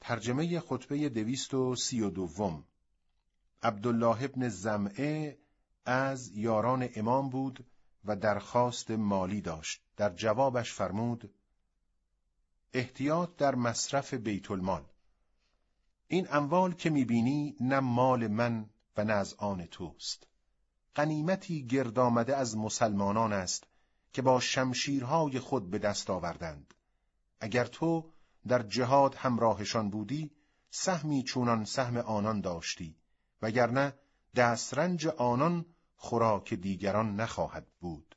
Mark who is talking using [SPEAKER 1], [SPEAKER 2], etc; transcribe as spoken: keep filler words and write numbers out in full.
[SPEAKER 1] ترجمه خطبه دویست و سی و دوم. عبدالله ابن زمعه از یاران امام بود و درخواست مالی داشت. در جوابش فرمود: احتیاط در مصرف بیت المال. این اموال که میبینی نه مال من و نه از آن توست. غنیمتی گرد آمده از مسلمانان است که با شمشیرهای خود به دست آوردند. اگر تو در جهاد همراهشان بودی، سهمی چونان سهم آنان داشتی، وگرنه دسترنج آنان خوراک دیگران نخواهد بود.